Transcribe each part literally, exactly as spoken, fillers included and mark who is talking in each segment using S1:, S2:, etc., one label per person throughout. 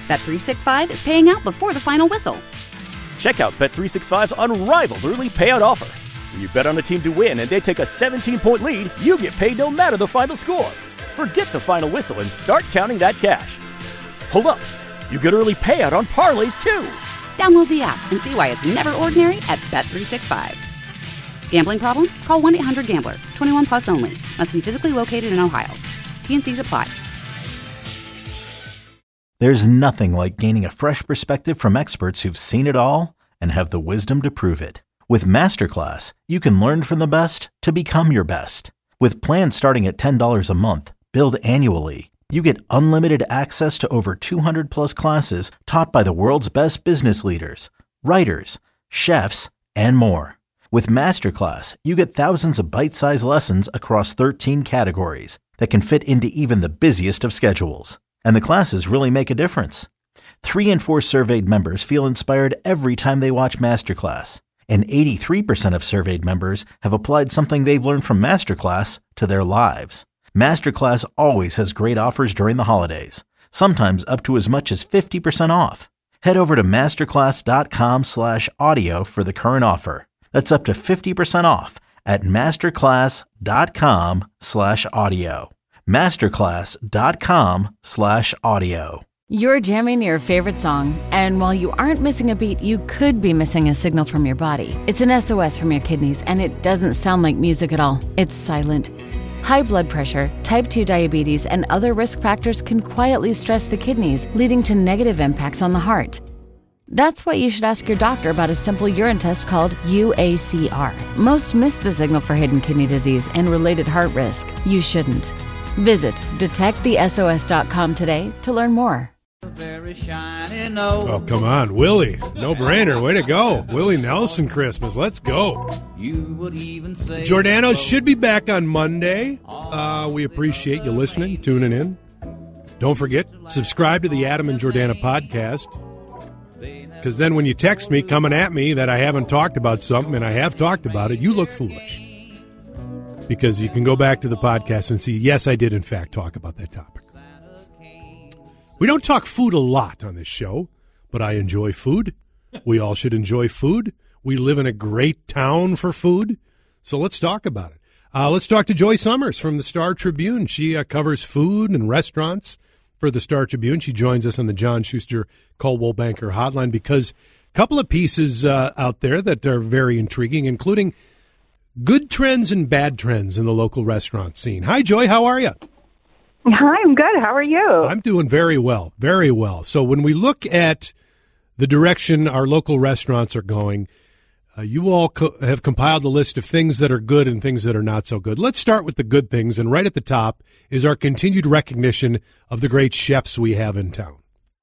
S1: Bet three sixty-five is paying out before the final whistle.
S2: Check out Bet three sixty-five's unrivaled early payout offer. When you bet on a team to win and they take a seventeen-point lead, you get paid no matter the final score. Forget the final whistle and start counting that cash. Hold up. You get early payout on parlays, too.
S1: Download the app and see why it's never ordinary at Bet three sixty-five. Gambling problem? Call one eight hundred gambler. twenty-one plus only. Must be physically located in Ohio. T N Cs apply.
S3: There's nothing like gaining a fresh perspective from experts who've seen it all and have the wisdom to prove it. With Masterclass, you can learn from the best to become your best. With plans starting at ten dollars a month, billed annually, you get unlimited access to over two hundred plus classes taught by the world's best business leaders, writers, chefs, and more. With Masterclass, you get thousands of bite-sized lessons across thirteen categories that can fit into even the busiest of schedules. And the classes really make a difference. Three in four surveyed members feel inspired every time they watch Masterclass. And eighty-three percent of surveyed members have applied something they've learned from Masterclass to their lives. Masterclass always has great offers during the holidays, sometimes up to as much as fifty percent off. Head over to masterclass.com slash audio for the current offer. That's up to fifty percent off at masterclass.com slash audio. Masterclass.com slash audio.
S4: You're jamming your favorite song, and while you aren't missing a beat, you could be missing a signal from your body. It's an S O S from your kidneys, and it doesn't sound like music at all. It's silent. High blood pressure, type two diabetes, and other risk factors can quietly stress the kidneys, leading to negative impacts on the heart. That's why you should ask your doctor about a simple urine test called U A C R. Most miss the signal for hidden kidney disease and related heart risk. You shouldn't. Visit detect the S O S dot com today to learn more.
S5: Oh, come on, Willie. No brainer. Way to go. Willie Nelson Christmas. Let's go. Giordano's should be back on Monday. Uh, we appreciate you listening, tuning in. Don't forget, subscribe to the Adam and Jordana podcast. Because then when you text me, coming at me, that I haven't talked about something, and I have talked about it, you look foolish. Because you can go back to the podcast and see, yes, I did, in fact, talk about that topic. We don't talk food a lot on this show, but I enjoy food. We all should enjoy food. We live in a great town for food, so let's talk about it. Uh, let's talk to Joy Summers from the Star Tribune. She uh, covers food and restaurants for the Star Tribune. She joins us on the John Schuster Coldwell Banker Hotline because a couple of pieces uh, out there that are very intriguing, including good trends and bad trends in the local restaurant scene. Hi, Joy. How are you?
S6: Hi, I'm good. How are you?
S5: I'm doing very well, very well. So when we look at the direction our local restaurants are going, uh, you all co- have compiled a list of things that are good and things that are not so good. Let's start with the good things, and right at the top is our continued recognition of the great chefs we have in town.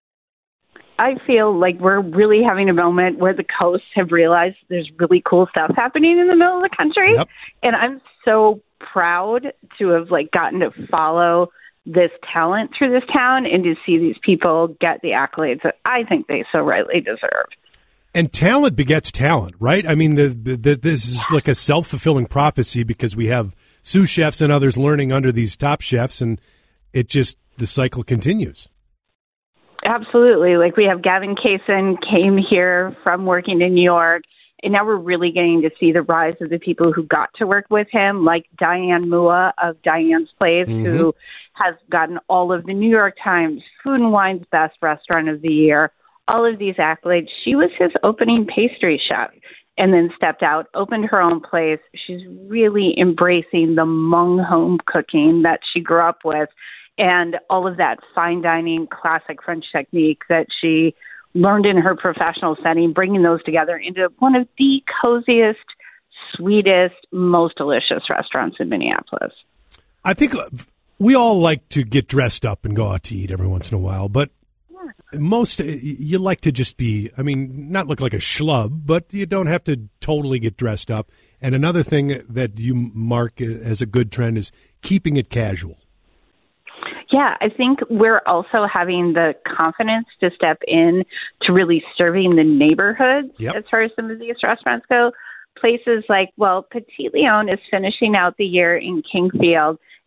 S6: I feel like we're really having a moment where the coasts have realized there's really cool stuff happening in the middle of the country.
S5: Yep.
S6: And I'm so proud to have like gotten to follow this talent through this town and to see these people get the accolades that I think they so rightly deserve.
S5: And talent begets talent, right? I mean, the, the, the, this is like a self-fulfilling prophecy because we have sous chefs and others learning under these top chefs, and it just, the cycle continues.
S6: Absolutely. Like we have Gavin Kaysen came here from working in New York, and now we're really getting to see the rise of the people who got to work with him, like Diane Mua of Diane's Place, mm-hmm. who has gotten all of the New York Times Food and Wine's Best Restaurant of the Year, all of these accolades. She was his opening pastry chef and then stepped out, opened her own place. She's really embracing the Hmong home cooking that she grew up with and all of that fine dining, classic French technique that she learned in her professional setting, bringing those together into one of the coziest, sweetest, most delicious restaurants in Minneapolis.
S5: I think we all like to get dressed up and go out to eat every once in a while, but most, you like to just be, I mean, not look like a schlub, but you don't have to totally get dressed up. And another thing that you mark as a good trend is keeping it casual.
S6: Yeah, I think we're also having the confidence to step in to really serving the neighborhoods yep. as far as some of these restaurants go. Places like, well, Petit Leon is finishing out the year in Kingfield,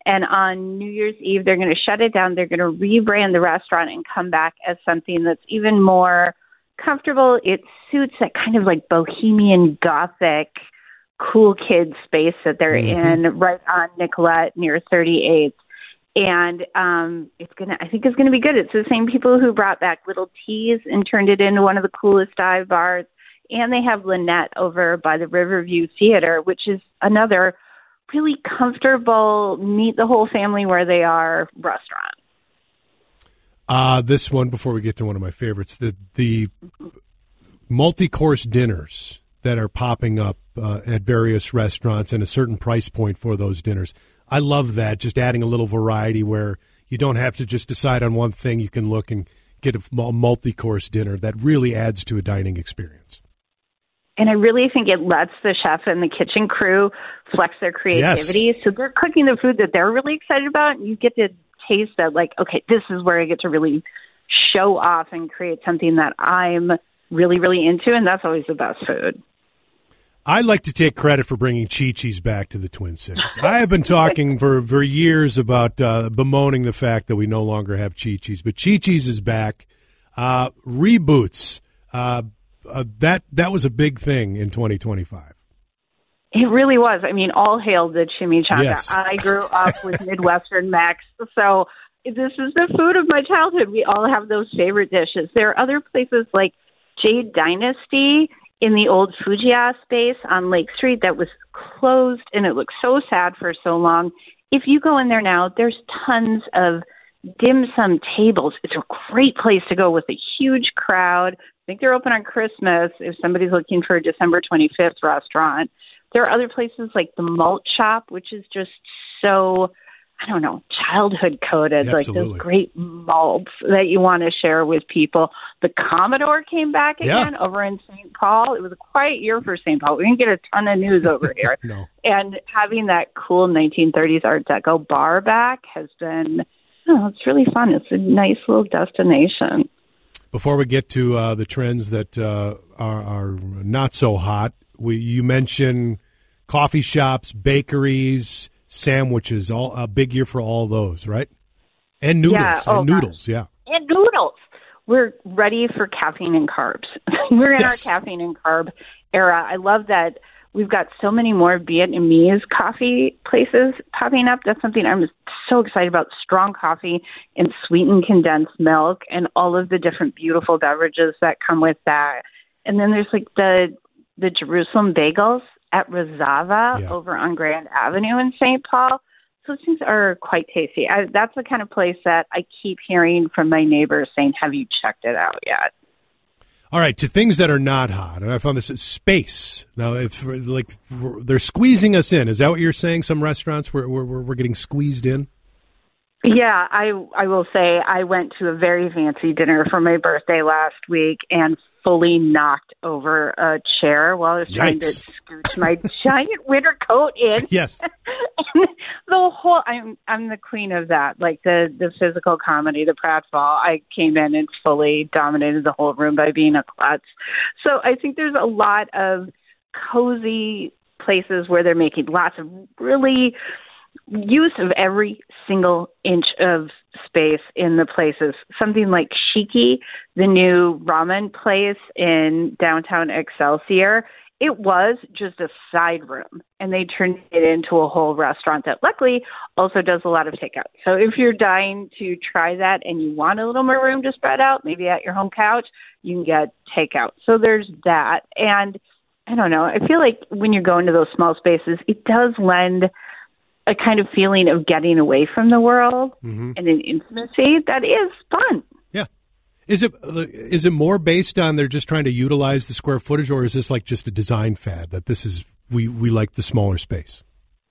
S6: And on New Year's Eve, they're going to shut it down. They're going to rebrand the restaurant and come back as something that's even more comfortable. It suits that kind of like bohemian gothic cool kid space that they're mm-hmm. in right on Nicollet near thirty-eighth. And um, it's gonna, I think it's going to be good. It's the same people who brought back Little Teas and turned it into one of the coolest dive bars. And they have Lynette over by the Riverview Theater, which is another really comfortable, meet the whole family where they are restaurant.
S5: Uh, this one, before we get to one of my favorites, the the multi-course dinners that are popping up uh, at various restaurants and a certain price point for those dinners. I love that, just adding a little variety where you don't have to just decide on one thing. You can look and get a multi-course dinner that really adds to a dining experience.
S6: And I really think it lets the chef and the kitchen crew flex their creativity. Yes. So they're cooking the food that they're really excited about, and you get to taste that, like, okay, this is where I get to really show off and create something that I'm really, really into, and that's always the best food.
S5: I'd like to take credit for bringing Chi-Chi's back to the Twin Cities. I have been talking for, for years about uh, bemoaning the fact that we no longer have Chi-Chi's, but Chi-Chi's is back. Uh, reboots. Uh, uh, that that was a big thing in twenty twenty-five.
S6: It really was. I mean, all hail the chimichanga.
S5: Yes.
S6: I grew up with Midwestern Mex, so this is the food of my childhood. We all have those favorite dishes. There are other places like Jade Dynasty in the old Fujiya space on Lake Street that was closed, and it looked so sad for so long. If you go in there now, there's tons of dim sum tables. It's a great place to go with a huge crowd. I think they're open on Christmas if somebody's looking for a December twenty-fifth restaurant. There are other places like the Malt Shop, which is just so, I don't know, childhood coded,
S5: Absolutely.
S6: Like those great malts that you want to share with people. The Commodore came back again yeah. over in Saint Paul. It was a quiet year for Saint Paul. We didn't get a ton of news over here.
S5: No.
S6: And having that cool nineteen thirties Art Deco bar back has been, oh, it's really fun. It's a nice little destination.
S5: Before we get to uh, the trends that uh, are, are not so hot, we you mentioned coffee shops, bakeries, sandwiches. All a big year for all those, right? And noodles,
S6: yeah. oh,
S5: and noodles,
S6: gosh.
S5: yeah,
S6: and noodles. We're ready for caffeine and carbs. We're in
S5: yes.
S6: our caffeine and carb era. I love that we've got so many more Vietnamese coffee places popping up. That's something I'm so excited about. Strong coffee and sweetened condensed milk and all of the different beautiful beverages that come with that. And then there's like the the Jerusalem bagels at Rosava
S5: yeah.
S6: over on Grand Avenue in Saint Paul. Those things are quite tasty. I, that's the kind of place that I keep hearing from my neighbors saying, have you checked it out yet?
S5: All right, to things that are not hot, and I found this space. Now, if like they're squeezing us in, is that what you're saying? Some restaurants where we're, we're, we're getting squeezed in?
S6: Yeah, I I will say I went to a very fancy dinner for my birthday last week and fully knocked over a chair while I was
S5: Yikes.
S6: trying to scooch my giant winter coat in.
S5: Yes.
S6: And the whole I'm I'm the queen of that. Like the, the physical comedy, the pratfall. I came in and fully dominated the whole room by being a klutz. So I think there's a lot of cozy places where they're making lots of really use of every single inch of space in the places. Something like Shiki, the new ramen place in downtown Excelsior, it was just a side room, and they turned it into a whole restaurant that luckily also does a lot of takeout. So if you're dying to try that and you want a little more room to spread out, maybe at your home couch, you can get takeout. So there's that. And I don't know, I feel like when you're going to those small spaces, it does lend a kind of feeling of getting away from the world mm-hmm. and an intimacy that is fun.
S5: Yeah. Is it is it more based on they're just trying to utilize the square footage, or is this like just a design fad that this is we, we like the smaller space?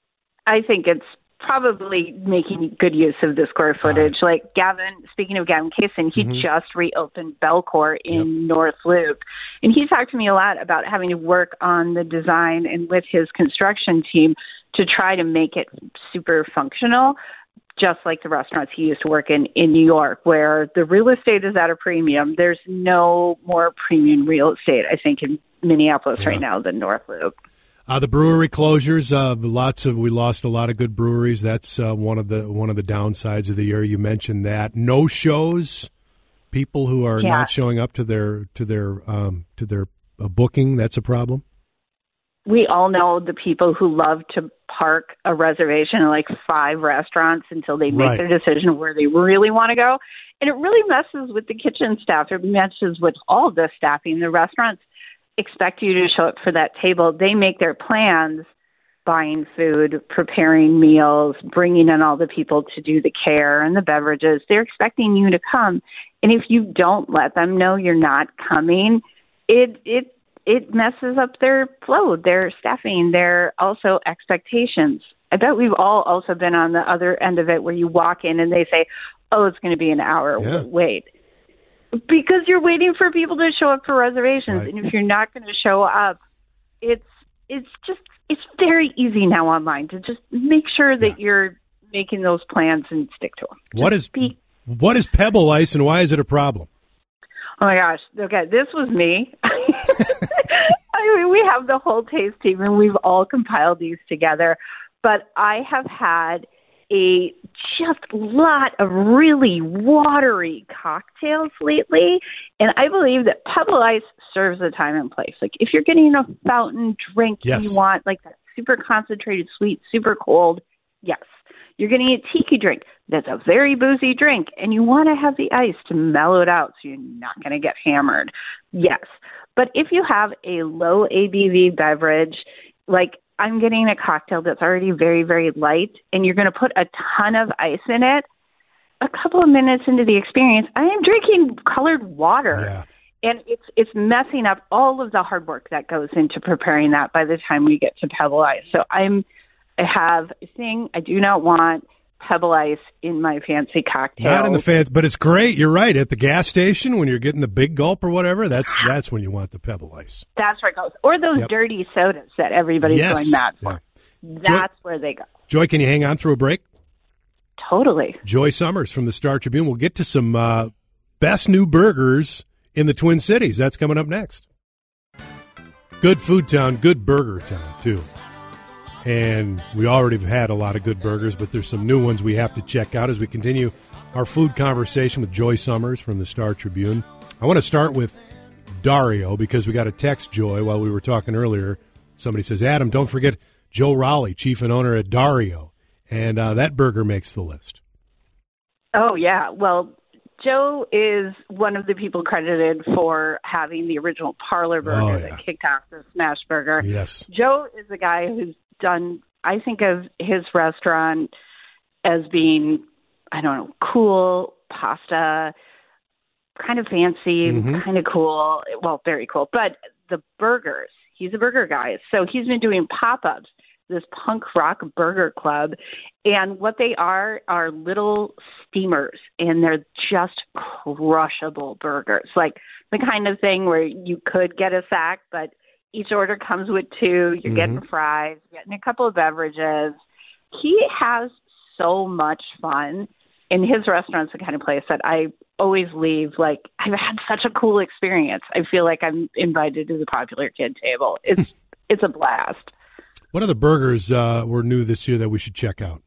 S6: I think it's probably making good use of the square footage. Right. Like Gavin, speaking of Gavin Kaysen, he mm-hmm. just reopened Belcourt in yep. North Loop. And he talked to me a lot about having to work on the design and with his construction team to try to make it super functional, just like the restaurants he used to work in in New York, where the real estate is at a premium. There's no more premium real estate, I think, in Minneapolis yeah. right now than North Loop.
S5: Uh, the brewery closures, uh, lots of we lost a lot of good breweries. That's uh, one of the one of the downsides of the year. You mentioned that. No shows, people who are yeah. not showing up to their to their um, to their uh, booking. That's a problem.
S6: We all know the people who love to park a reservation in like five restaurants until they make
S5: right.
S6: their decision where they really want to go. And it really messes with the kitchen staff. It messes with all the staffing. The restaurants expect you to show up for that table. They make their plans, buying food, preparing meals, bringing in all the people to do the care and the beverages. They're expecting you to come. And if you don't let them know you're not coming, it it it messes up their flow, their staffing, their also expectations. I bet we've all also been on the other end of it where you walk in and they say, oh, it's going to be an hour
S5: yeah.
S6: wait. Because you're waiting for people to show up for reservations.
S5: Right.
S6: And if you're not going to show up, it's it's just, it's very easy now online to just make sure that yeah. you're making those plans and stick to them.
S5: What
S6: just
S5: is
S6: be,
S5: what is Pebble Ice and why is it a problem?
S6: Oh, my gosh. Okay, this was me. I mean, we have the whole taste team, and we've all compiled these together. But I have had a just lot of really watery cocktails lately, and I believe that Pebble Ice serves a time and place. Like if you're getting a fountain drink
S5: yes.
S6: and you want like that super concentrated sweet, super cold, yes. You're getting a tiki drink that's a very boozy drink, and you want to have the ice to mellow it out so you're not going to get hammered, yes. But if you have a low A B V beverage, like I'm getting a cocktail that's already very, very light, and you're going to put a ton of ice in it, a couple of minutes into the experience, I am drinking colored water.
S5: Yeah.
S6: And it's it's messing up all of the hard work that goes into preparing that by the time we get to Pebble Ice. So I'm I have a thing, I do not want Pebble Ice in my fancy cocktail.
S5: Not in the fans, but it's great. You're right. At the gas station, when you're getting the big gulp or whatever, that's that's when you want the Pebble Ice.
S6: That's where it goes. Or those
S5: yep.
S6: dirty sodas that everybody's
S5: yes.
S6: going mad for.
S5: Yeah.
S6: That's
S5: Joy,
S6: where they go.
S5: Joy, can you hang on through a break?
S6: Totally.
S5: Joy Summers from the Star Tribune. We'll get to some uh, best new burgers in the Twin Cities. That's coming up next. Good food town, good burger town, too. And we already have had a lot of good burgers, but there's some new ones we have to check out as we continue our food conversation with Joy Summers from the Star Tribune. I want to start with Dario because we got a text, Joy, while we were talking earlier. Somebody says, Adam, don't forget Joe Raleigh, chief and owner at Dario. And uh, that burger makes the list.
S6: Oh, yeah. Well, Joe is one of the people credited for having the original parlor burger
S5: oh, yeah.
S6: that kicked off the smash burger.
S5: Yes.
S6: Joe is the guy who's done, I think of his restaurant as being, I don't know, cool, pasta, kind of fancy,
S5: mm-hmm.
S6: kind of cool, well, very cool. But the burgers, he's a burger guy. So he's been doing pop-ups, this punk rock burger club. And what they are are little steamers, and they're just crushable burgers. Like the kind of thing where you could get a sack, but each order comes with two. You're mm-hmm. getting fries, you're getting a couple of beverages. He has so much fun, and his restaurant's the kind of place that I always leave like, I've had such a cool experience. I feel like I'm invited to the popular kid table. It's it's a blast.
S5: What other burgers uh, were new this year that we should check out?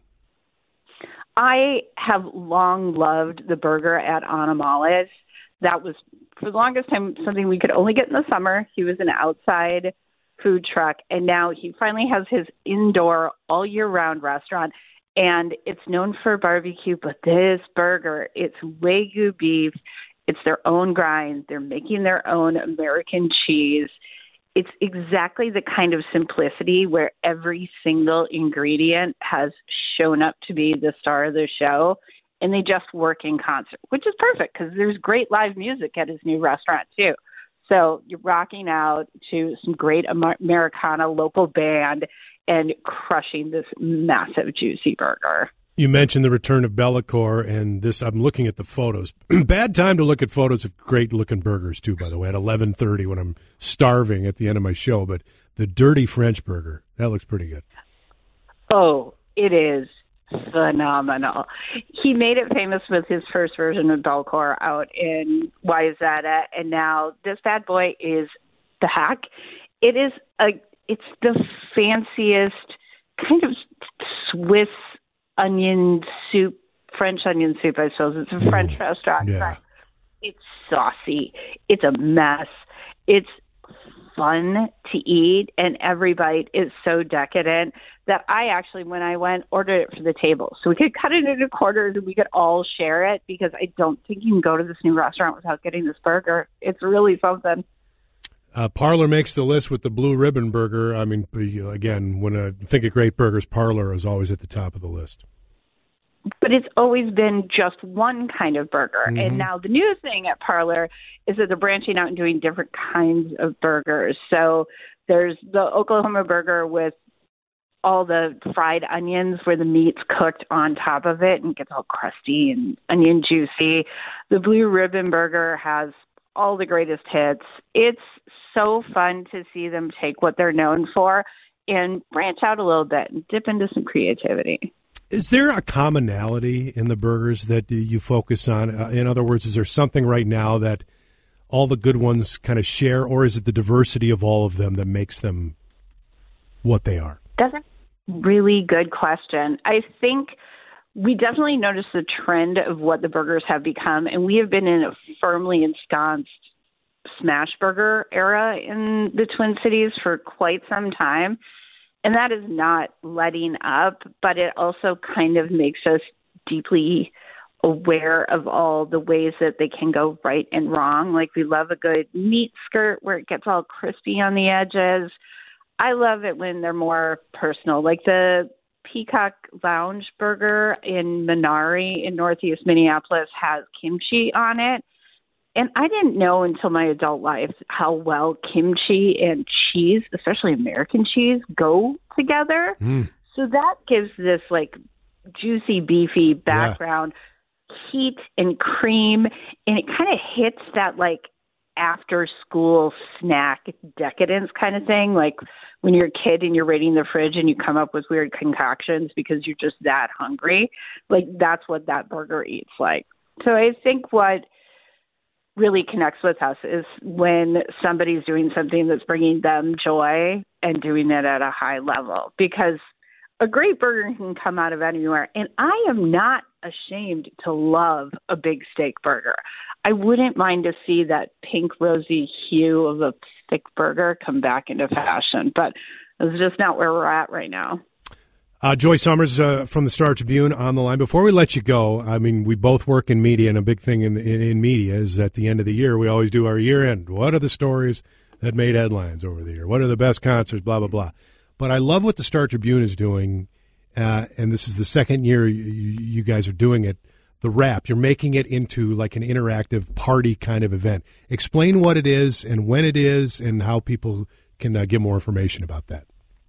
S6: I have long loved the burger at Anamales. That was, for the longest time, something we could only get in the summer. He was an outside food truck, and now he finally has his indoor all-year-round restaurant, and it's known for barbecue, but this burger, it's Wagyu beef. It's their own grind. They're making their own American cheese. It's exactly the kind of simplicity where every single ingredient has shown up to be the star of the show, and they just work in concert, which is perfect because there's great live music at his new restaurant, too. So you're rocking out to some great Americana local band and crushing this massive, juicy burger.
S5: You mentioned the return of Bellacore, and this, I'm looking at the photos. Bad time to look at photos of great-looking burgers, too, by the way, at eleven thirty when I'm starving at the end of my show. But the Dirty French Burger, that looks pretty good.
S6: Oh, it is phenomenal. He made it famous with his first version of Bellacore out in Wayzata, and now this bad boy is back. It is a it's the fanciest kind of Swiss onion soup, French onion soup, I suppose. It's a French mm, restaurant.
S5: Yeah.
S6: It's saucy. It's a mess. It's fun to eat, and every bite is so decadent that I actually, when I went, ordered it for the table. So we could cut it into quarters and we could all share it, because I don't think you can go to this new restaurant without getting this burger. It's really something.
S5: Uh, Parlor makes the list with the Blue Ribbon Burger. I mean, again, when I think of great burgers, Parlor is always at the top of the list.
S6: But it's always been just one kind of burger.
S5: Mm-hmm.
S6: And now the new thing at Parlor is that they're branching out and doing different kinds of burgers. So there's the Oklahoma burger with all the fried onions where the meat's cooked on top of it and gets all crusty and onion juicy. The Blue Ribbon Burger has all the greatest hits. It's so fun to see them take what they're known for and branch out a little bit and dip into some creativity.
S5: Is there a commonality in the burgers that you focus on? Uh, in other words, is there something right now that all the good ones kind of share, or is it the diversity of all of them that makes them what they are?
S6: That's a really good question. I think we definitely notice the trend of what the burgers have become, and we have been in a firmly ensconced smash burger era in the Twin Cities for quite some time. And that is not letting up, but it also kind of makes us deeply aware of all the ways that they can go right and wrong. Like, we love a good meat skirt where it gets all crispy on the edges. I love it when they're more personal. Like the Peacock Lounge Burger in Minari in Northeast Minneapolis has kimchi on it. And I didn't know until my adult life how well kimchi and cheese, especially American cheese, go together. Mm. So that gives this like juicy, beefy background, yeah. heat and cream, and it kind of hits that like after school snack decadence kind of thing. Like when you're a kid and you're raiding the fridge and you come up with weird concoctions because you're just that hungry. Like that's what that burger eats like. So I think what really connects with us is when somebody's doing something that's bringing them joy and doing it at a high level, because a great burger can come out of anywhere. And I am not ashamed to love a big steak burger. I wouldn't mind to see that pink rosy hue of a thick burger come back into fashion, but it's just not where we're at right now.
S5: Uh, Joy Summers uh, from the Star Tribune on the line. Before we let you go, I mean, we both work in media, and a big thing in, in, in media is at the end of the year, we always do our year end. What are the stories that made headlines over the year? What are the best concerts, blah, blah, blah. But I love what the Star Tribune is doing, uh, and this is the second year you, you guys are doing it, the Wrap. You're making it into like an interactive party kind of event. Explain what it is and when it is and how people can uh, get more information about that.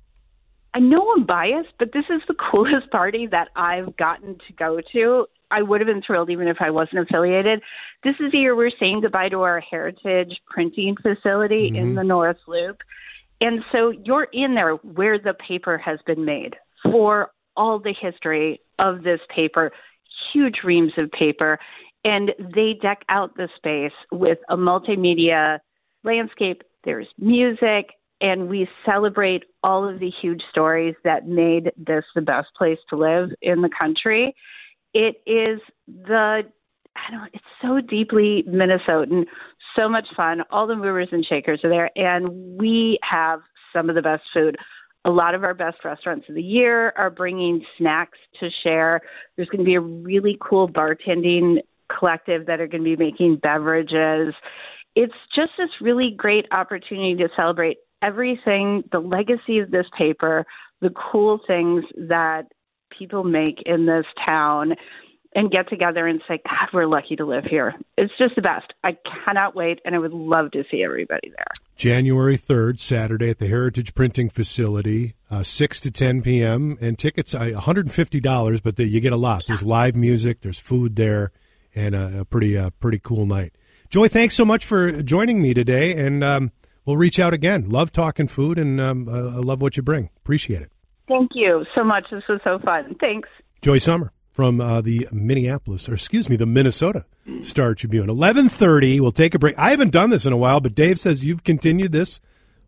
S6: I know I'm biased, but this is the coolest party that I've gotten to go to. I would have been thrilled even if I wasn't affiliated. This is the year we're saying goodbye to our heritage printing facility mm-hmm. in the North Loop. And so you're in there where the paper has been made for all the history of this paper, huge reams of paper. And they deck out the space with a multimedia landscape. There's music. And we celebrate all of the huge stories that made this the best place to live in the country. It is the, I don't know, it's so deeply Minnesotan, so much fun. All the movers and shakers are there, and we have some of the best food. A lot of our best restaurants of the year are bringing snacks to share. There's going to be a really cool bartending collective that are going to be making beverages. It's just this really great opportunity to celebrate everything, the legacy of this paper, the cool things that people make in this town, and get together and say, God, we're lucky to live here. It's just the best. I cannot wait, and I would love to see everybody there. January
S5: third, Saturday at the Heritage Printing Facility, uh, six to ten p.m., and tickets are one hundred fifty dollars, but the, you get a lot. There's live music, there's food there, and a, a pretty uh, pretty cool night. Joy, thanks so much for joining me today, and um, we'll reach out again. Love talking food, and um, uh, I love what you bring. Appreciate it.
S6: Thank you so much. This was so fun. Thanks.
S5: Joy Sommer from uh, the Minneapolis, or excuse me, the Minnesota Star Tribune. eleven thirty, we'll take a break. I haven't done this in a while, but Dave says you've continued this,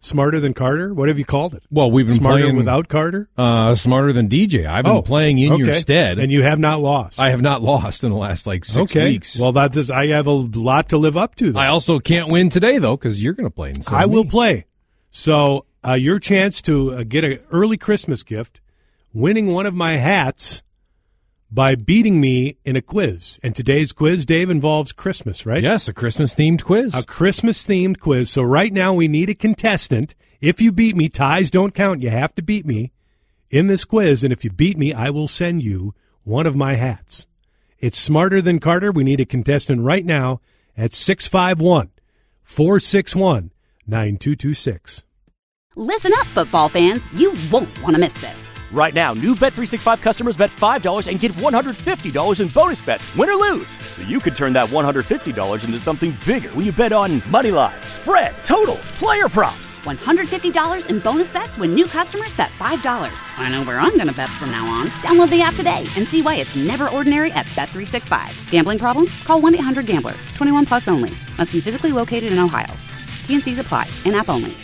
S5: Smarter than Carter? What have you called it?
S7: Well, we've been
S5: Smarter
S7: playing
S5: without Carter?
S7: Uh, smarter than D J. I've been
S5: oh,
S7: playing in
S5: okay.
S7: your stead.
S5: And you have not lost.
S7: I have not lost in the last, like, six
S5: okay.
S7: weeks.
S5: Well, that's, I have a lot to live up to, though.
S7: I also can't win today, though, because you're going to play instead
S5: I
S7: of
S5: will
S7: me.
S5: play. So uh, your chance to uh, get an early Christmas gift, winning one of my hats by beating me in a quiz. And today's quiz, Dave, involves Christmas, right?
S7: Yes, a Christmas-themed quiz.
S5: A Christmas-themed quiz. So right now we need a contestant. If you beat me, ties don't count. You have to beat me in this quiz. And if you beat me, I will send you one of my hats. It's Smarter Than Carter. We need a contestant right now at six five one, four six one, nine two two six.
S1: Listen up, football fans. You won't want to miss this.
S2: Right now, new Bet three sixty-five customers bet five dollars and get one hundred fifty dollars in bonus bets, win or lose. So you could turn that one hundred fifty dollars into something bigger when you bet on money line, spread, totals, player props.
S1: one hundred fifty dollars in bonus bets when new customers bet five dollars. I know where I'm going to bet from now on. Download the app today and see why it's never ordinary at Bet three sixty-five. Gambling problem? Call one eight hundred gambler. twenty-one plus only. Must be physically located in Ohio. T N Cs apply. In app only.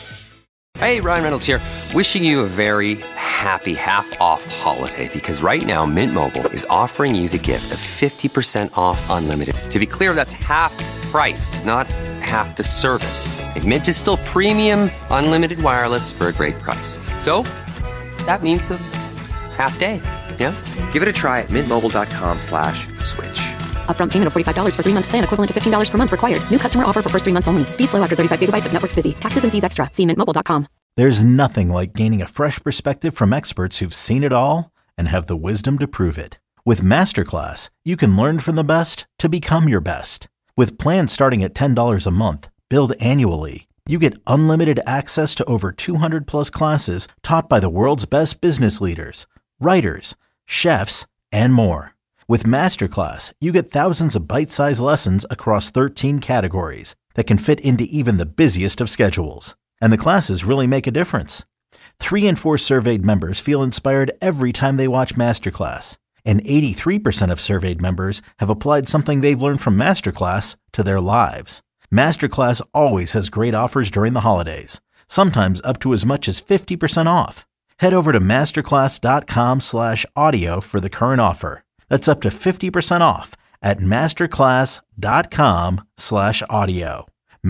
S8: Hey, Ryan Reynolds here. Wishing you a very happy half-off holiday because right now Mint Mobile is offering you the gift of fifty percent off unlimited. To be clear, that's half price, not half the service. And Mint is still premium unlimited wireless for a great price. So that means a half day, yeah? Give it a try at mintmobile.com slash switch.
S9: Upfront payment of forty-five dollars for three-month plan equivalent to fifteen dollars per month required. New customer offer for first three months only. Speed slow after thirty-five gigabytes if network's busy. Taxes and fees extra. See mint mobile dot com.
S3: There's nothing like gaining a fresh perspective from experts who've seen it all and have the wisdom to prove it. With Masterclass, you can learn from the best to become your best. With plans starting at ten dollars a month, billed annually, you get unlimited access to over two hundred plus classes taught by the world's best business leaders, writers, chefs, and more. With Masterclass, you get thousands of bite-sized lessons across thirteen categories that can fit into even the busiest of schedules. And the classes really make a difference. Three in four surveyed members feel inspired every time they watch Masterclass. And eighty-three percent of surveyed members have applied something they've learned from Masterclass to their lives. Masterclass always has great offers during the holidays, sometimes up to as much as fifty percent off. Head over to masterclass.com slash audio for the current offer. That's up to fifty percent off at masterclass.com slash audio.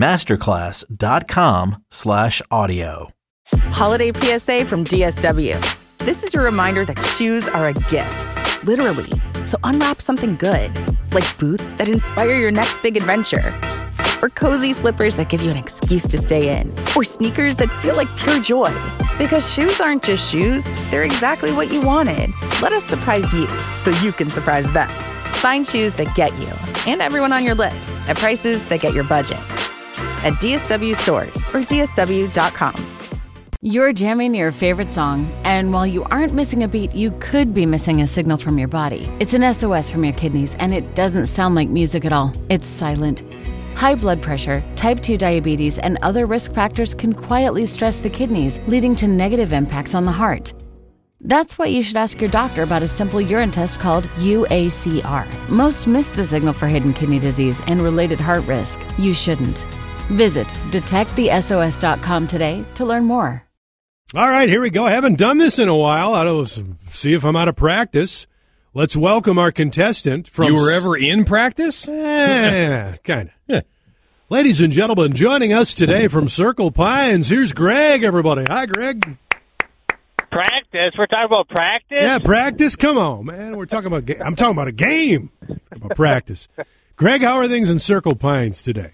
S3: Masterclass.com slash audio.
S10: Holiday P S A from D S W. This is your reminder that shoes are a gift, literally. So unwrap something good, like boots that inspire your next big adventure, or cozy slippers that give you an excuse to stay in, or sneakers that feel like pure joy. Because shoes aren't just shoes, they're exactly what you wanted. Let us surprise you so you can surprise them. Find shoes that get you and everyone on your list at prices that get your budget. At D S W stores or D S W dot com.
S4: You're jamming your favorite song, and while you aren't missing a beat, you could be missing a signal from your body. It's an S O S from your kidneys, and it doesn't sound like music at all. It's silent. High blood pressure, type two diabetes, and other risk factors can quietly stress the kidneys, leading to negative impacts on the heart. That's why you should ask your doctor about a simple urine test called U A C R. Most miss the signal for hidden kidney disease and related heart risk. You shouldn't. Visit detect the S O S dot com today to learn more.
S5: All right, here we go. I haven't done this in a while. I'll see if I'm out of practice. Let's welcome our contestant from...
S7: You were ever in practice?
S5: Yeah, kind of. Yeah. Ladies and gentlemen, joining us today from Circle Pines, here's Greg, everybody. Hi, Greg.
S11: Practice? We're talking about practice?
S5: Yeah, practice? Come on, man. We're talking about... Ga- I'm talking about a game. About practice. Greg, how are things in Circle Pines today?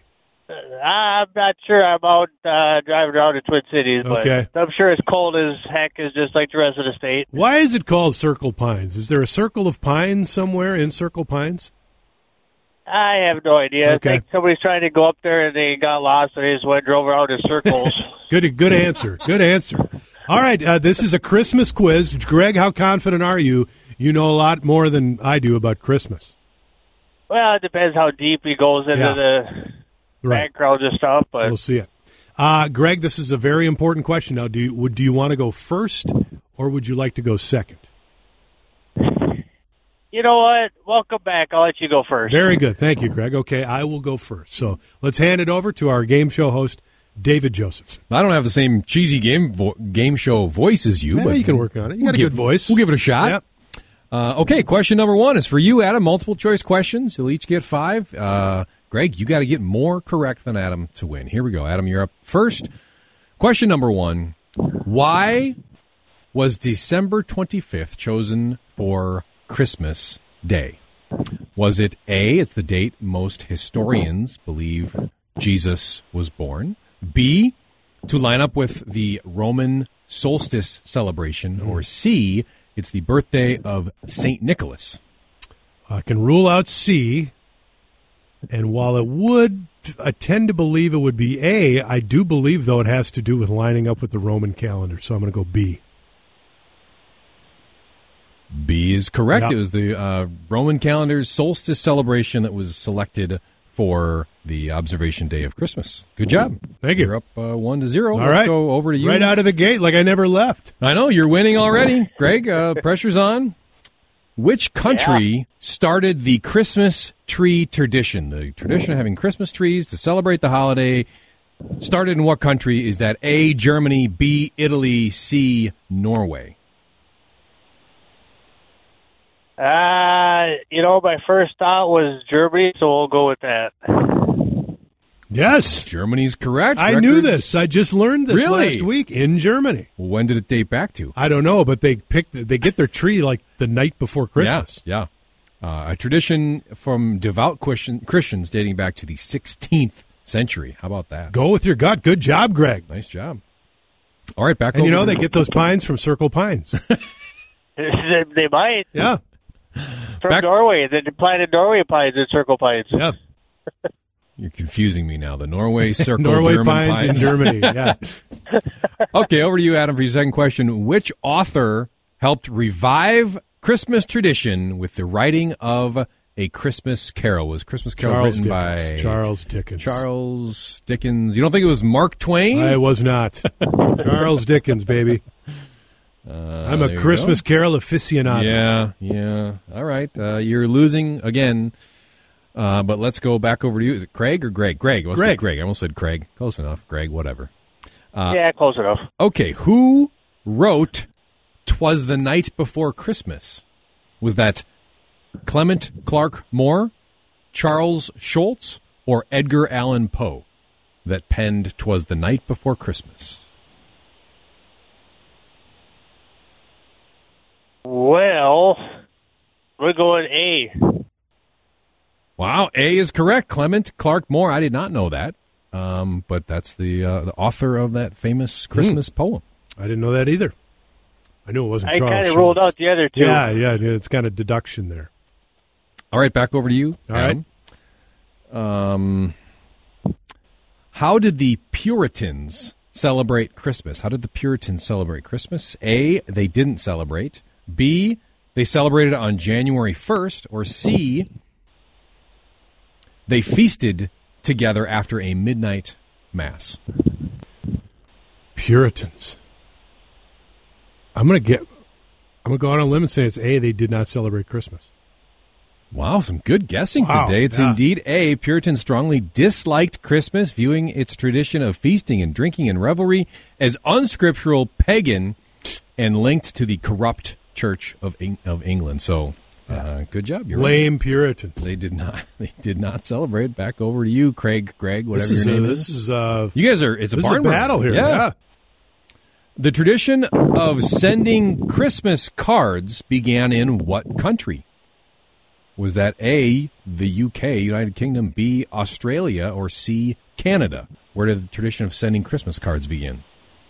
S11: I'm not sure. I'm out uh, driving around the Twin Cities, but
S5: okay.
S11: I'm sure it's cold as heck, is just like the rest of the state.
S5: Why is it called Circle Pines? Is there a circle of pines somewhere in Circle Pines?
S11: I have no idea.
S5: Okay.
S11: I think somebody's trying to go up there and they got lost and they just went drove around in circles.
S5: Good, good answer. Good answer. All right, uh, this is a Christmas quiz. Greg, how confident are you? You know a lot more than I do about Christmas.
S11: Well, it depends how deep he goes into
S5: Yeah.
S11: the
S5: Right.
S11: background and stuff. But
S5: we'll see it. Uh, Greg, this is a very important question. Now, do you would do you want to go first, or would you like to go second?
S11: You know what? Welcome back. I'll let you go first.
S5: Very good. Thank you, Greg. Okay, I will go first. So let's hand it over to our game show host, David Josephson.
S7: I don't have the same cheesy game vo- game show voice as you,
S5: Yeah,
S7: but
S5: you can work on it. You
S7: we'll
S5: got a
S7: give,
S5: good voice.
S7: We'll give it a shot.
S5: Yep.
S7: Uh, okay, question number one is for you, Adam. Multiple choice questions. You'll each get five. Uh, Greg, you got to get more correct than Adam to win. Here we go. Adam, you're up first. Question number one. Why was December twenty-fifth chosen for Christmas Day? Was it A, it's the date most historians believe Jesus was born? B, to line up with the Roman solstice celebration? Or C, it's the birthday of Saint Nicholas?
S5: I can rule out C, and while it would, I tend to believe it would be A, I do believe, though, it has to do with lining up with the Roman calendar, so I'm going to go B.
S7: B is correct.
S5: Yep.
S7: It was the uh, Roman calendar's solstice celebration that was selected for the observation day of Christmas. Good job.
S5: Thank you.
S7: You're up uh, one to zero.
S5: All
S7: Let's
S5: right.
S7: go over to you.
S5: Right out of the gate, like I never left.
S7: I know, you're winning already. Greg, uh, pressure's on. Which country yeah. started the Christmas tree tradition? The tradition of having Christmas trees to celebrate the holiday started in what country? Is that A, Germany, B, Italy, C, Norway?
S11: Uh, you know, my first thought was Germany, so we'll go with that.
S5: Yes.
S7: Germany's correct.
S5: I
S7: Records.
S5: knew this. I just learned this
S7: Really?
S5: last week in Germany.
S7: Well, when did it date back to?
S5: I don't know, but they pick they get their tree like the night before Christmas.
S7: Yeah, yeah. Uh, a tradition from devout Christian, Christians dating back to the sixteenth century. How about that?
S5: Go with your gut. Good job, Greg.
S7: Nice job. All right, back
S5: And
S7: over
S5: you know,
S7: to
S5: they get those pines from Circle Pines.
S11: they, they might.
S5: Yeah.
S11: From
S7: Back-
S11: Norway. They planted Norway pines and circle pines.
S5: Yeah.
S7: You're confusing me now. The Norway Circle
S5: Norway
S7: German
S5: pines,
S7: pines
S5: in Germany. Yeah.
S7: Okay, over to you, Adam, for your second question. Which author helped revive Christmas tradition with the writing of A Christmas Carol? Was Christmas Carol
S5: Charles
S7: written
S5: Dickens.
S7: by
S5: Charles Dickens.
S7: Charles Dickens? You don't think it was Mark Twain?
S5: I was not. Charles Dickens, baby.
S7: Uh,
S5: I'm a
S7: there you
S5: Christmas
S7: go.
S5: Carol aficionado.
S7: Yeah, yeah. All right. Uh, you're losing again. Uh, but let's go back over to you. Is it Craig or Greg? Greg. Let's
S5: Greg.
S7: do Greg. I almost said Craig. Close enough. Greg, whatever. Uh,
S11: yeah, close enough.
S7: Okay. Who wrote "'Twas the Night Before Christmas"? Was that Clement Clark Moore, Charles Schultz, or Edgar Allan Poe that penned "'Twas the Night Before Christmas"?
S11: Well, we're going A.
S7: Wow, A is correct. Clement Clark Moore. I did not know that, um, but that's the uh, the author of that famous Christmas mm. poem.
S5: I didn't know that either. I knew it wasn't
S11: I
S5: Charles
S11: kind of
S5: Schultz.
S11: ruled out the other two.
S5: Yeah, yeah, it's kind of deduction there.
S7: All right, back over to you.
S5: All
S7: Adam. right. Um, how did the Puritans celebrate Christmas? How did the Puritans celebrate Christmas? A, they didn't celebrate. B, they celebrated on January first. Or C, they feasted together after a midnight mass.
S5: Puritans. I'm gonna get. I'm gonna go out on a limb and say it's A. They did not celebrate Christmas.
S7: Wow, some good guessing
S5: Wow,
S7: today. It's
S5: yeah.
S7: indeed A. Puritans strongly disliked Christmas, viewing its tradition of feasting and drinking and revelry as unscriptural, pagan, and linked to the corrupt Church of Eng- of England. So, uh, good job. You're
S5: Lame
S7: right.
S5: Puritans.
S7: They did not. They did not celebrate. Back over to you, Craig, Greg, whatever
S5: this is
S7: your name
S5: a,
S7: is.
S5: This is uh,
S7: you guys are. It's a
S5: this
S7: barn
S5: is a
S7: burner.
S5: battle here.
S7: Yeah.
S5: yeah.
S7: The tradition of sending Christmas cards began in what country? Was that A, the U K, United Kingdom, B, Australia, or C, Canada? Where did the tradition of sending Christmas cards begin?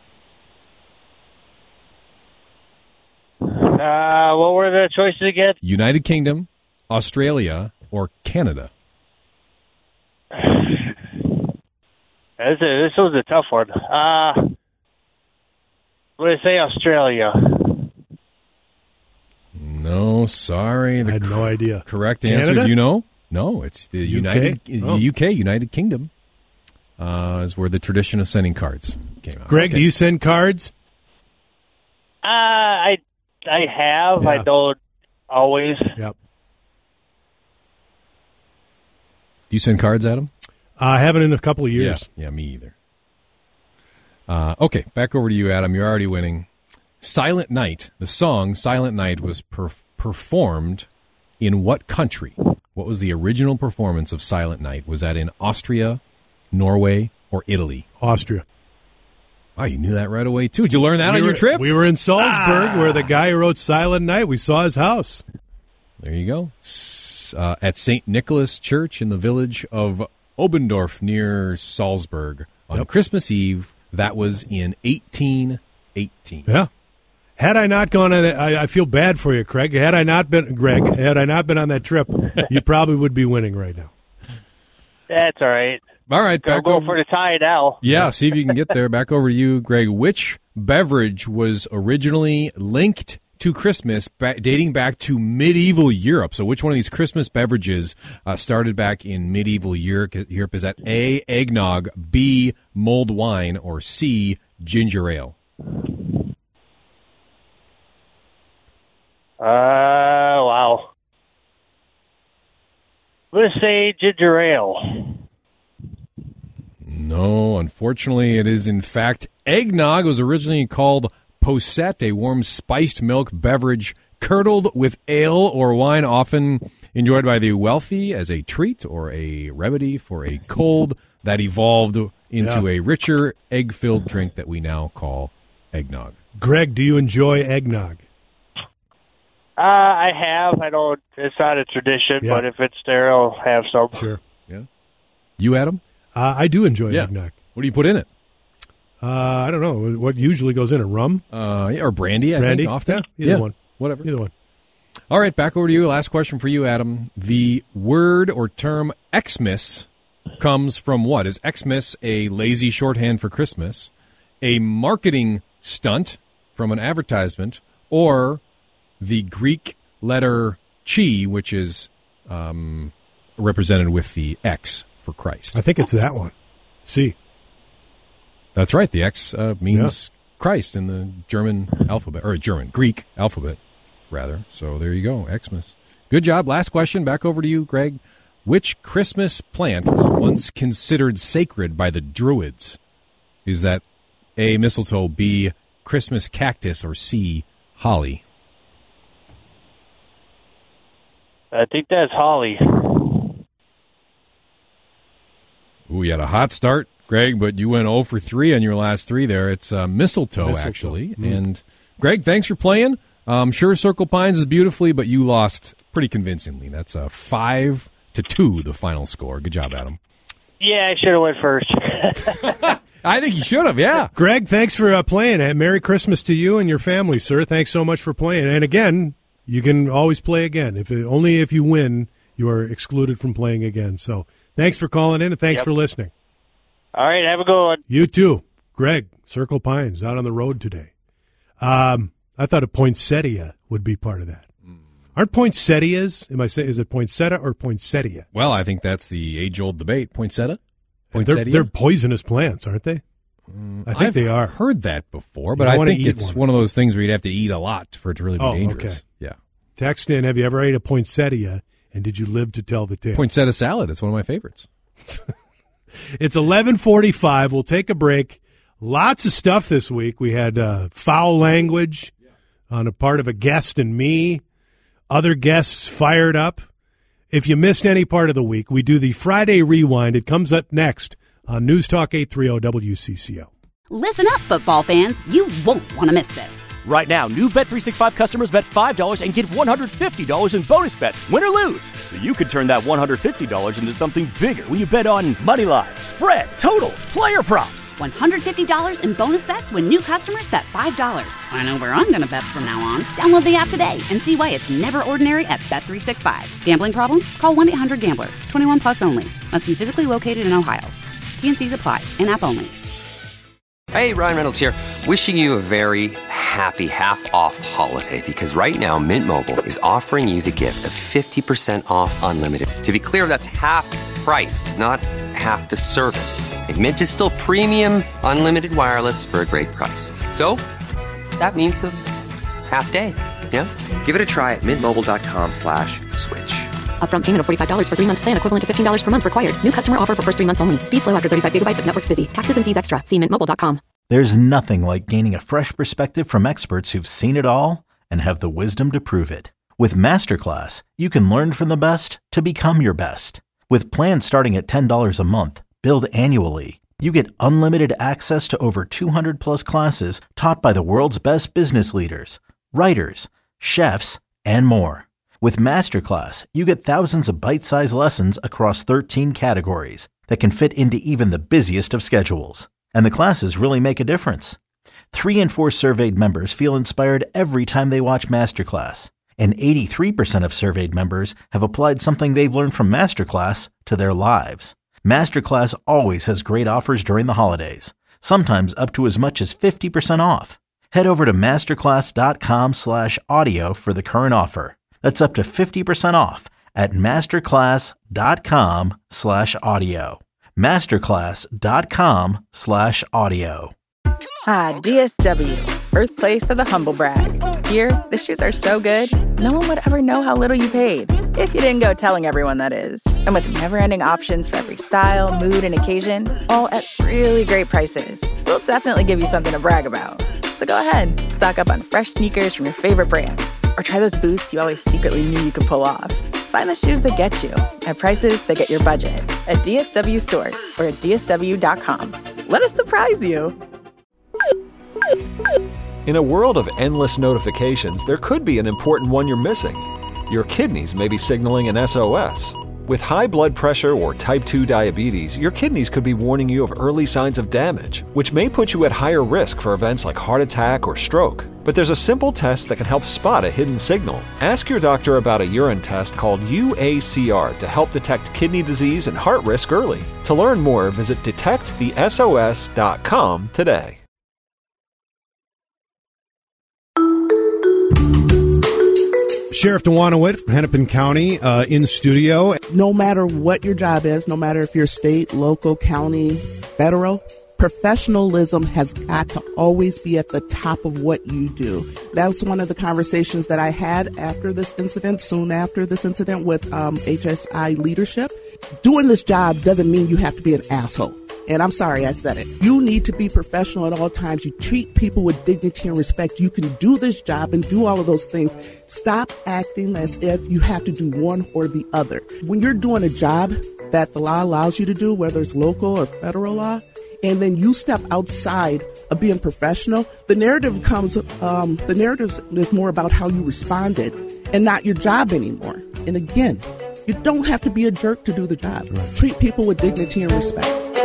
S11: Uh, what were the choices again?
S7: United Kingdom, Australia, or Canada?
S11: This, is, this was a tough one. Uh, I'm going to say Australia.
S7: No, sorry. The
S5: I had no idea.
S7: Correct
S5: Canada?
S7: answer, do you know? No, it's the
S5: U K?
S7: United
S5: Oh.
S7: the U K, United Kingdom, uh, is where the tradition of sending cards came out.
S5: Greg,
S7: Okay.
S5: do you send cards?
S11: Uh, I I have.
S5: Yeah.
S11: I don't always.
S5: Yep.
S7: Do you send cards, Adam?
S5: I haven't in a couple of years.
S7: Yeah, yeah, me either. Uh, okay, back over to you, Adam. You're already winning. Silent Night, the song Silent Night was per- performed in what country? What was the original performance of Silent Night? Was that in Austria, Norway, or Italy?
S5: Austria.
S7: Oh, you knew that right away, too. Did you learn that
S5: we
S7: on
S5: were,
S7: your trip?
S5: We were in Salzburg,
S7: ah.
S5: where the guy who wrote Silent Night, we saw his house.
S7: There you go. S- uh, at Saint Nicholas Church in the village of Obendorf near Salzburg on
S5: Yep.
S7: Christmas Eve. That was in eighteen eighteen.
S5: Yeah. Had I not gone on it, I, I feel bad for you, Craig. Had I not been, Greg, had I not been on that trip, you probably would be winning right now.
S11: That's all right.
S7: All right.
S11: I'll
S7: Back
S11: go
S7: over.
S11: for the tie now.
S7: Yeah, see if you can get there. Back over to you, Greg. Which beverage was originally linked to Christmas, ba- dating back to medieval Europe? So which one of these Christmas beverages uh, started back in medieval Europe? Europe? Is that A, eggnog, B, mulled wine, or C, ginger ale?
S11: Uh, wow. I'm going to say ginger ale.
S7: No, unfortunately, it is in fact eggnog. It was originally called posset, a warm spiced milk beverage curdled with ale or wine, often enjoyed by the wealthy as a treat or a remedy for a cold, that evolved into
S5: Yeah.
S7: a richer egg-filled drink that we now call eggnog.
S5: Greg, do you enjoy eggnog?
S11: Uh, I have. I don't. It's not a tradition,
S5: Yeah.
S11: but if it's there, I'll have some.
S5: Sure.
S7: Yeah. You, Adam?
S5: Uh, I do enjoy
S7: Yeah.
S5: eggnog.
S7: What do you put in it?
S5: Uh, I don't know. What usually goes in it? Rum?
S7: Uh, yeah, or brandy, I
S5: Brandy?
S7: think, often.
S5: Yeah, either one.
S7: Whatever.
S5: Either one.
S7: All right, back over to you. Last question for you, Adam. The word or term Xmas comes from what? Is Xmas a lazy shorthand for Christmas, a marketing stunt from an advertisement, or the Greek letter chi, which is um, represented with the X for Christ?
S5: I think it's that one. C.
S7: That's right. The X uh, means yeah. Christ in the German alphabet, or German, Greek alphabet, rather. So there you go, Xmas. Good job. Last question. Back over to you, Greg. Which Christmas plant was once considered sacred by the Druids? Is that A, mistletoe, B, Christmas cactus, or C, holly?
S11: I think that's holly.
S7: Ooh, you had a hot start, Greg, but you went zero for three on your last three there. It's uh, mistletoe, mistletoe, actually. Mm. And, Greg, thanks for playing. I'm sure Circle Pines is beautifully, but you lost pretty convincingly. That's a five to two, the final score. Good job, Adam.
S11: Yeah, I should have went first.
S7: I think you should have, yeah.
S5: Greg, thanks for uh, playing. Uh, Merry Christmas to you and your family, sir. Thanks so much for playing. And again, you can always play again. If it, only if you win, you are excluded from playing again. So thanks for calling in, and thanks
S11: yep.
S5: for listening.
S11: All right, have a good one.
S5: You too. Greg, Circle Pines, out on the road today. Um, I thought a poinsettia would be part of that. Mm. Aren't poinsettias, am I saying, is it poinsettia or poinsettia?
S7: Well, I think that's the age-old debate. Poinsettia? Poinsettia?
S5: They're, they're poisonous plants, aren't they? Mm, I think
S7: I've
S5: they are.
S7: Heard that before, but I think it's one. one of those things where you'd have to eat a lot for it to really be
S5: oh,
S7: dangerous.
S5: Okay.
S7: Yeah.
S5: Text in, have you ever ate a poinsettia, and did you live to tell the tale?
S7: Poinsettia salad, it's one of my favorites.
S5: It's eleven forty-five. We'll take a break. Lots of stuff this week. We had uh, foul language on a part of a guest and me. Other guests fired up. If you missed any part of the week, we do the Friday Rewind. It comes up next on News Talk eight thirty W C C O.
S1: Listen up, football fans. You won't want to miss this.
S2: Right now, new Bet three sixty-five customers bet five dollars and get one hundred fifty dollars in bonus bets, win or lose. So you could turn that one hundred fifty dollars into something bigger when you bet on money line, spread, totals, player props.
S1: one hundred fifty dollars in bonus bets when new customers bet five dollars. I know where I'm going to bet from now on. Download the app today and see why it's never ordinary at Bet three sixty-five. Gambling problem? Call one eight hundred gambler. twenty-one plus only. Must be physically located in Ohio. T N Cs apply. In-app only.
S8: Hey, Ryan Reynolds here. Wishing you a very happy half-off holiday, because right now Mint Mobile is offering you the gift of fifty percent off unlimited. To be clear, that's half price, not half the service. Like, Mint is still premium unlimited wireless for a great price. So that means a half day. Yeah? Give it a try at mintmobile.com slash switch.
S9: Upfront payment of forty-five dollars for three-month plan equivalent to fifteen dollars per month required. New customer offer for first three months only. Speed slow after thirty-five gigabytes if network's busy. Taxes and fees extra. See mint mobile dot com.
S3: There's nothing like gaining a fresh perspective from experts who've seen it all and have the wisdom to prove it. With Masterclass, you can learn from the best to become your best. With plans starting at ten dollars a month, billed annually, you get unlimited access to over two hundred plus classes taught by the world's best business leaders, writers, chefs, and more. With Masterclass, you get thousands of bite-sized lessons across thirteen categories that can fit into even the busiest of schedules. And the classes really make a difference. Three in four surveyed members feel inspired every time they watch Masterclass. And eighty-three percent of surveyed members have applied something they've learned from Masterclass to their lives. Masterclass always has great offers during the holidays, sometimes up to as much as fifty percent off. Head over to masterclass.com slash audio for the current offer. That's up to fifty percent off at masterclass.com slash audio. Masterclass.com slash audio.
S10: Ah, D S W, birthplace of the humble brag. Here, the shoes are so good, no one would ever know how little you paid. If you didn't go telling everyone, that is. And with never-ending options for every style, mood, and occasion, all at really great prices, we'll definitely give you something to brag about. So go ahead, stock up on fresh sneakers from your favorite brands, or try those boots you always secretly knew you could pull off. Find the shoes that get you at prices that get your budget at D S W stores or at D S W dot com. Let us surprise you.
S12: In a world of endless notifications, there could be an important one you're missing. Your kidneys may be signaling an S O S. With high blood pressure or type two diabetes, your kidneys could be warning you of early signs of damage, which may put you at higher risk for events like heart attack or stroke. But there's a simple test that can help spot a hidden signal. Ask your doctor about a urine test called U A C R to help detect kidney disease and heart risk early. To learn more, visit detect the S O S dot com today.
S5: Sheriff DeWanowit from Hennepin County uh, in studio.
S13: No matter what your job is, no matter if you're state, local, county, federal, professionalism has got to always be at the top of what you do. That was one of the conversations that I had after this incident, soon after this incident with um, H S I leadership. Doing this job doesn't mean you have to be an asshole. And I'm sorry I said it. You need to be professional at all times. You treat people with dignity and respect. You can do this job and do all of those things. Stop acting as if you have to do one or the other. When you're doing a job that the law allows you to do, whether it's local or federal law, and then you step outside of being professional, the narrative becomes, um, the narrative is more about how you responded and not your job anymore. And again, you don't have to be a jerk to do the job. Right. Treat people with dignity and respect.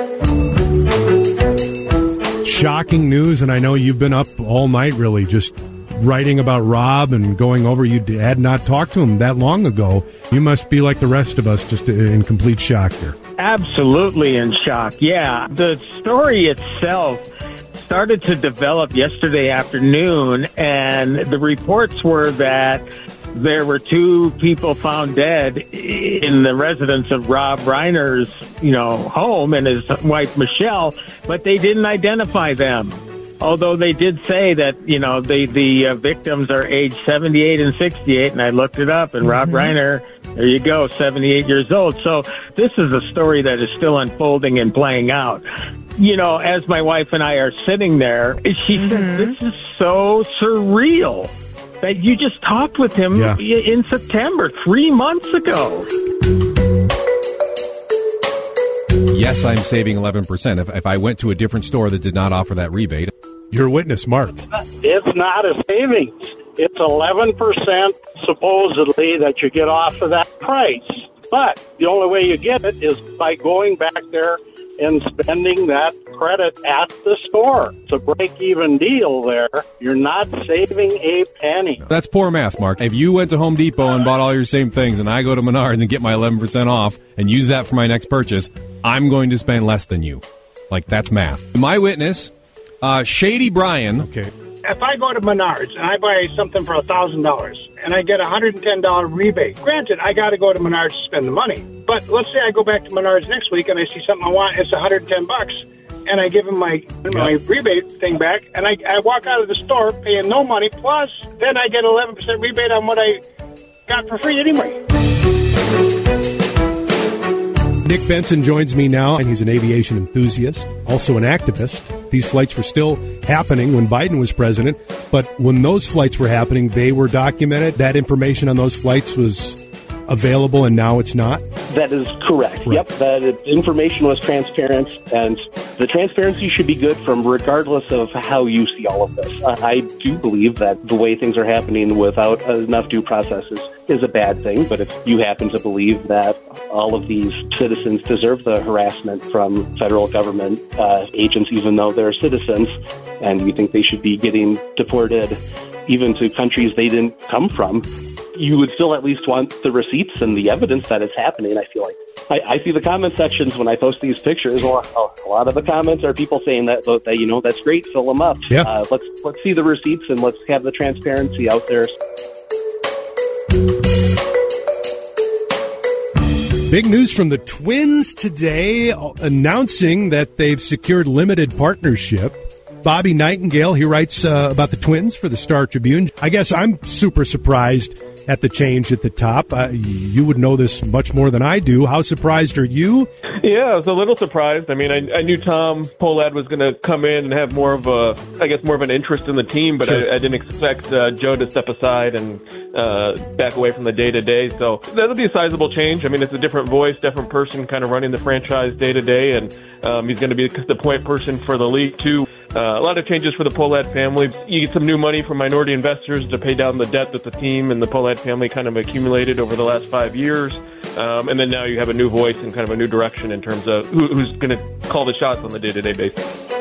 S5: Shocking news, and I know you've been up all night really just writing about Rob and going over. You had not talked to him that long ago. You must be like the rest of us, just in complete shock here.
S14: Absolutely in shock, yeah. The story itself started to develop yesterday afternoon, and the reports were that there were two people found dead in the residence of Rob Reiner's, you know, home and his wife Michelle, but they didn't identify them. Although they did say that, you know, the the uh, victims are age seventy-eight and sixty-eight, and I looked it up, and mm-hmm. Rob Reiner, there you go, seventy-eight years old. So this is a story that is still unfolding and playing out. You know, as my wife and I are sitting there, she mm-hmm. said, this is so surreal that you just talked with him yeah. in September, three months ago.
S7: Yes, I'm saving eleven percent. If, if I went to a different store that did not offer that rebate.
S5: Your witness, Mark.
S15: It's not a savings. It's eleven percent supposedly that you get off of that price. But the only way you get it is by going back there and spending that credit at the store. It's a break-even deal there. You're not saving a penny.
S7: That's poor math, Mark. If you went to Home Depot and bought all your same things, and I go to Menards and get my eleven percent off and use that for my next purchase, I'm going to spend less than you. Like, that's math. My witness, uh, Shady Brian.
S5: Okay.
S16: If I go to Menards and I buy something for one thousand dollars and I get a one hundred ten dollars rebate, granted, I got to go to Menards to spend the money. But let's say I go back to Menards next week and I see something I want, it's one hundred ten bucks, and I give him my my yeah. rebate thing back, and I, I walk out of the store paying no money, plus then I get eleven percent rebate on what I got for free anyway.
S5: Nick Benson joins me now, and he's an aviation enthusiast, also an activist. These flights were still happening when Biden was president, but when those flights were happening, they were documented. That information on those flights was available, and now it's not?
S17: That is correct. Right. Yep, that information was transparent, and the transparency should be good from regardless of how you see all of this. I do believe that the way things are happening without enough due processes is a bad thing, but if you happen to believe that all of these citizens deserve the harassment from federal government uh, agents, even though they're citizens, and you think they should be getting deported even to countries they didn't come from, you would still at least want the receipts and the evidence that it's happening, I feel like. I, I see the comment sections when I post these pictures. A lot, a lot of the comments are people saying that, that, you know, that's great, fill them up.
S5: Yeah.
S17: Uh, let's, let's see the receipts and let's have the transparency out there.
S5: Big news from the Twins today, announcing that they've secured limited partnership. Bobby Nightingale, he writes uh, about the Twins for the Star Tribune. I guess I'm super surprised at the change at the top. Uh, you would know this much more than I do. How surprised are you?
S18: Yeah, I was a little surprised. I mean, I, I knew Tom Pohlad was going to come in and have more of a, I guess, more of an interest in the team, but sure. I, I didn't expect uh, Joe to step aside and uh, back away from the day-to-day. So that'll be a sizable change. I mean, it's a different voice, different person kind of running the franchise day-to-day, and um, he's going to be the point person for the league, too. Uh, a lot of changes for the Pohlad family. You get some new money from minority investors to pay down the debt that the team and the Pohlad family kind of accumulated over the last five years. Um, and then now you have a new voice and kind of a new direction in terms of who, who's going to call the shots on the day-to-day basis.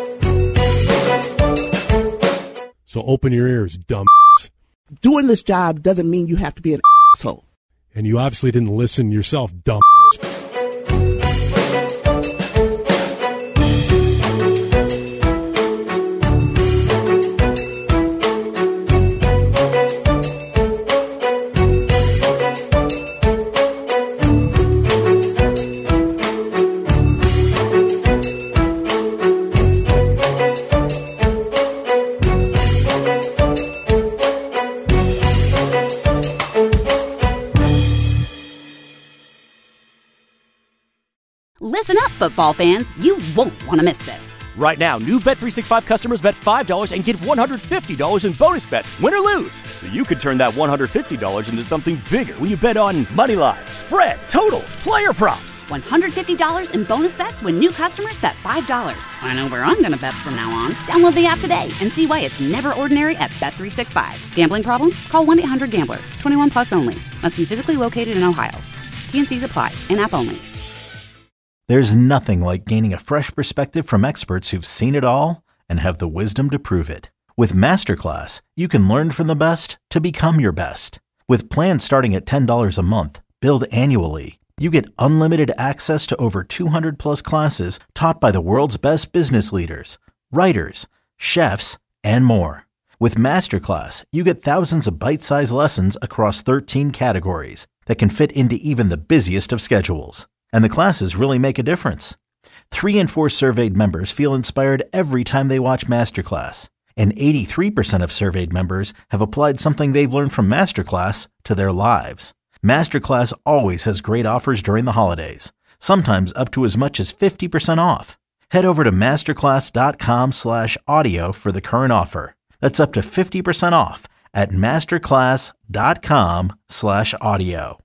S5: So open your ears, dumb.
S13: Doing this job doesn't mean you have to be an asshole.
S5: And you obviously didn't listen yourself, dumb.
S1: Listen up, football fans. You won't want to miss this.
S2: Right now, new Bet three sixty-five customers bet five dollars and get one hundred fifty dollars in bonus bets, win or lose. So you could turn that one hundred fifty dollars into something bigger when you bet on money line, spread, totals, player props.
S1: one hundred fifty dollars in bonus bets when new customers bet five dollars. I know where I'm going to bet from now on. Download the app today and see why it's never ordinary at Bet three sixty-five. Gambling problem? Call one eight hundred gambler. twenty-one plus only. Must be physically located in Ohio. T N Cs apply. In-app only.
S3: There's nothing like gaining a fresh perspective from experts who've seen it all and have the wisdom to prove it. With Masterclass, you can learn from the best to become your best. With plans starting at ten dollars a month, billed annually, you get unlimited access to over two hundred plus classes taught by the world's best business leaders, writers, chefs, and more. With Masterclass, you get thousands of bite-sized lessons across thirteen categories that can fit into even the busiest of schedules. And the classes really make a difference. Three in four surveyed members feel inspired every time they watch Masterclass. And eighty-three percent of surveyed members have applied something they've learned from Masterclass to their lives. Masterclass always has great offers during the holidays, sometimes up to as much as fifty percent off. Head over to masterclass.com slash audio for the current offer. That's up to fifty percent off at masterclass.com slash audio.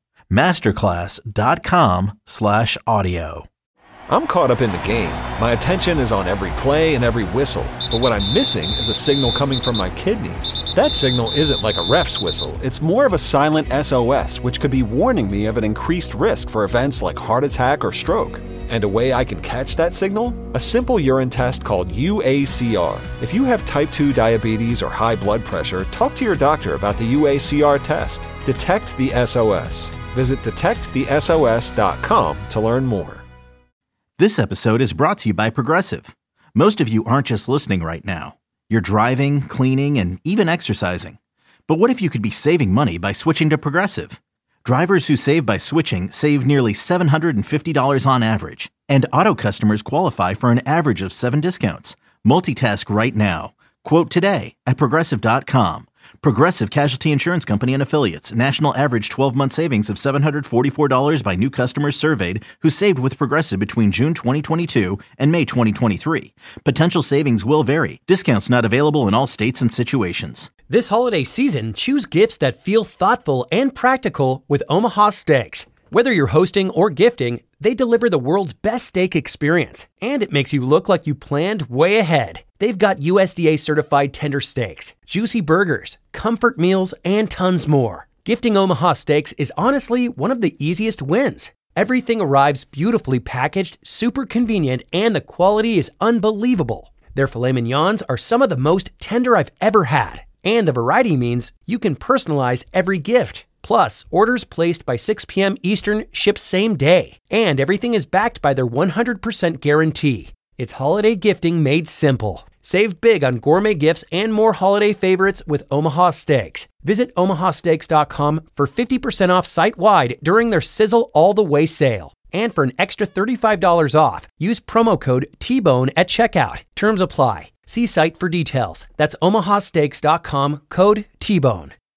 S3: Masterclass.com slash audio.
S12: I'm caught up in the game. My attention is on every play and every whistle. But what I'm missing is a signal coming from my kidneys. That signal isn't like a ref's whistle. It's more of a silent S O S, which could be warning me of an increased risk for events like heart attack or stroke. And a way I can catch that signal? A simple urine test called U A C R. If you have type two diabetes or high blood pressure, talk to your doctor about the U A C R test. Detect the S O S. Visit detect the S O S dot com to learn more.
S3: This episode is brought to you by Progressive. Most of you aren't just listening right now. You're driving, cleaning, and even exercising. But what if you could be saving money by switching to Progressive? Drivers who save by switching save nearly seven hundred fifty dollars on average. And auto customers qualify for an average of seven discounts. Multitask right now. Quote today at Progressive dot com. Progressive Casualty Insurance Company and Affiliates. National average twelve-month savings of seven hundred forty-four dollars by new customers surveyed who saved with Progressive between June twenty twenty-two and May twenty twenty-three. Potential savings will vary. Discounts not available in all states and situations.
S19: This holiday season, choose gifts that feel thoughtful and practical with Omaha Steaks. Whether you're hosting or gifting, they deliver the world's best steak experience, and it makes you look like you planned way ahead. They've got U S D A certified tender steaks, juicy burgers, comfort meals, and tons more. Gifting Omaha Steaks is honestly one of the easiest wins. Everything arrives beautifully packaged, super convenient, and the quality is unbelievable. Their filet mignons are some of the most tender I've ever had, and the variety means you can personalize every gift. Plus, orders placed by six p.m. Eastern ship same day, and everything is backed by their one hundred percent guarantee. It's holiday gifting made simple. Save big on gourmet gifts and more holiday favorites with Omaha Steaks. Visit omaha steaks dot com for fifty percent off site-wide during their Sizzle All the Way sale. And for an extra thirty-five dollars off, use promo code T bone at checkout. Terms apply. See site for details. That's omaha steaks dot com, code T bone.